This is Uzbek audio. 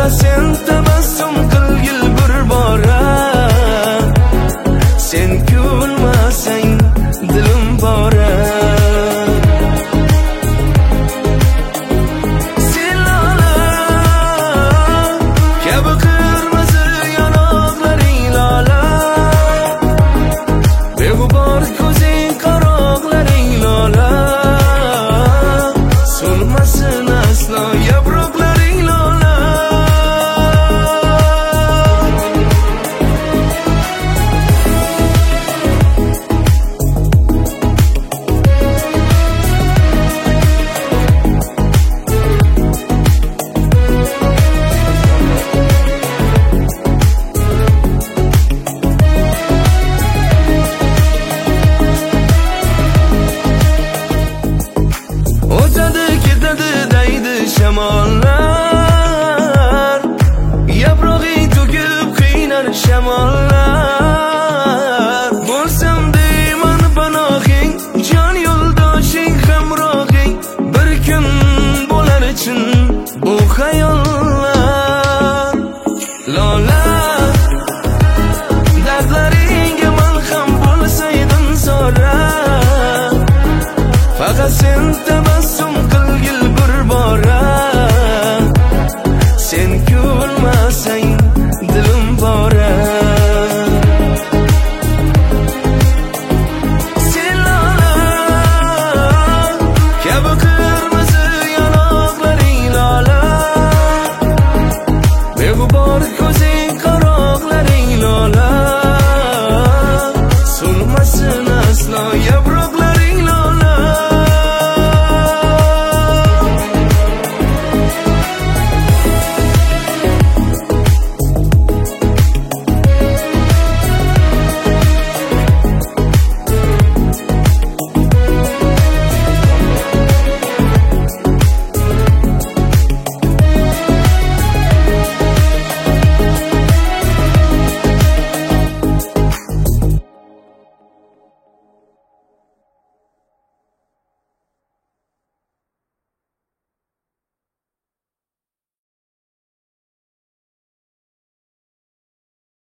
faqat sen tabassum qilgil bir bora. Sen kulmasang dilim bora. Sen lola kabi qirmizi yonoqlaring lola, beg'ubor ko'zing qaroqlaring lola, so'lmasin aslo yaproqlaring lola. O'tadi ketadi deydi shamollar, yaprog'ing to'kib qiynar shamollar. Bo'lsam deyman panohing, jon yo'ldoshing, hamrohing, bir kun bo'lar için bu xayollar. Lola, dardlaringga malham bo'lsaydin so'ra, faqat sen